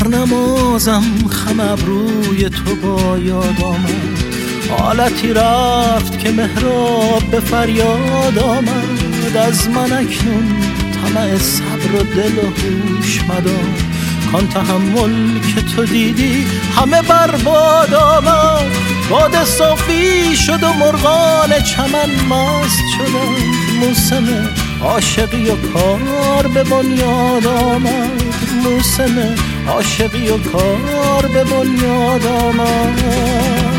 در نمازم خم ابروی تو با یاد آمد، حالتی رفت که محراب به فریاد آمد. از من اکنون طمع صبر و دل و هوش مدار، کان تحمل که تو دیدی همه برباد آمد. باد صافی شد و مرغان چمن مست شدند، موسم عاشقی و کار به بنیاد آمد. موسم عاشقی و کار به بنیاد آمد.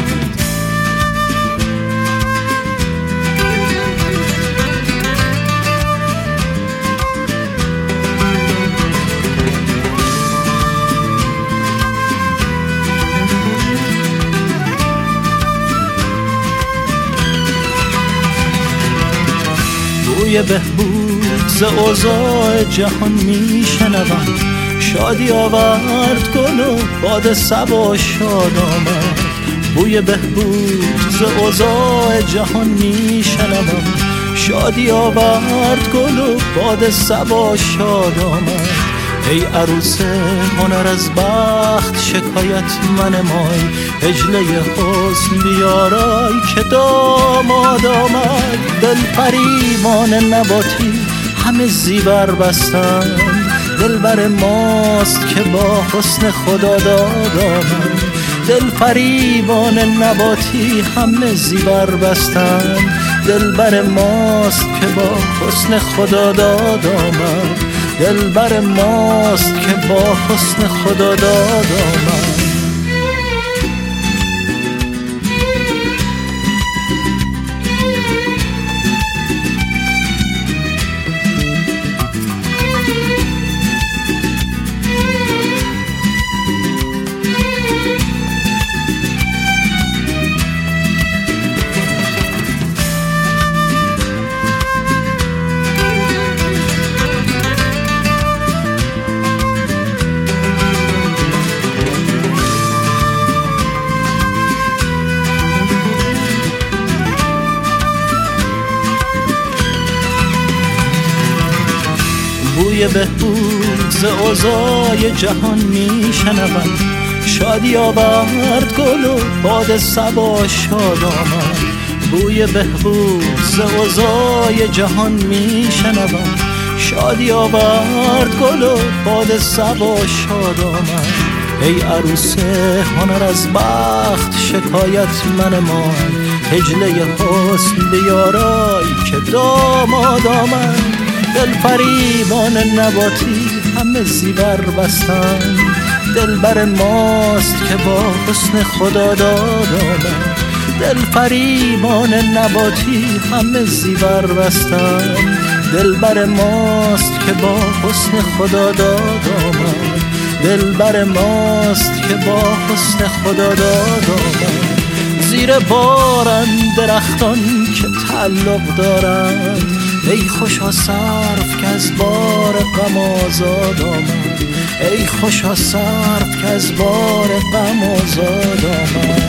بوی بهبود ز اوضاع جهان میشنوم، شادی آورد گل و باد صبا شاد آمد. بوی بهبود ز اوضاع جهان میشنوم، شادی آورد گل و باد صبا شاد آمد. ای عروس هنر از بخت شکایت منمای، هجله حسن بیارای که داماد آمد. دل فریبان نباتی همه زیور بستند، دلبر ماست که با حسن خدا داد آمد. دل فریبان نباتی همه زیور بستند، دلبر ماست که با حسن خدا داد آمد. دلبر ماست که با حسن خدا داد آمد. بوی بهبود ز اوضاع جهان میشنوم، شادی آورد گل و باد صبا شاد آمد. بوی بهبود ز اوضاع جهان میشنوم، شادی آورد گل و باد صبا شاد آمد. ای عروس هنر از بخت شکایت منمای، هجله حسن بیارای که داماد آمد. دل فریبان نباتی همه زیور بستند، دلبر ماست که با حسن خدا داد آمد. دل فریبان نباتی همه زیور بستند، دلبر ماست که با حسن خدا داد آمد. دلبر ماست که با حسن خدا داد آمد. زیر بارند درختان که تعلق دارند، ای خوشا صرف که از بار غم آزاد آمد. ای خوشا صرف که از بار غم آزاد آمد.